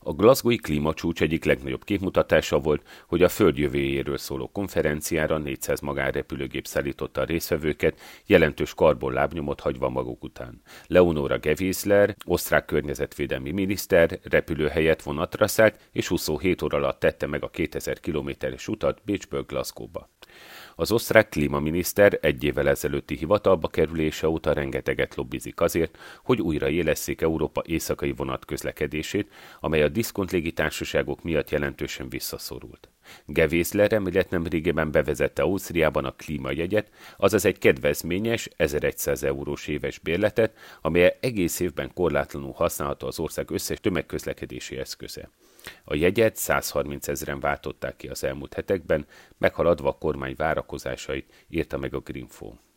A Glasgowi klímacsúcs egyik legnagyobb képmutatása volt, hogy a Föld jövőjéről szóló konferenciára 400 magánrepülőgép szállította a résztvevőket, jelentős karbonlábnyomot hagyva maguk után. Leonora Gewessler, osztrák környezetvédelmi miniszter repülőhelyet vonatra szállt, és 27 óra alatt tette meg a 2000 kilométeres utat Bécsből Glasgowba. Az osztrák klímaminiszter egy évvel ezelőtti hivatalba kerülése óta rengeteget lobbizik azért, hogy újra élesszék Európa éjszakai vonatközlekedését, amely a diszkont légitársaságok miatt jelentősen visszaszorult. Gewessler emellett nemrégiben bevezette Ausztriában a klímajegyet, azaz egy kedvezményes 1100 eurós éves bérletet, amely egész évben korlátlanul használható az ország összes tömegközlekedési eszköze. A jegyet 130 000-en váltották ki az elmúlt hetekben, meghaladva a kormány várakozásait, írta meg a Greenfo.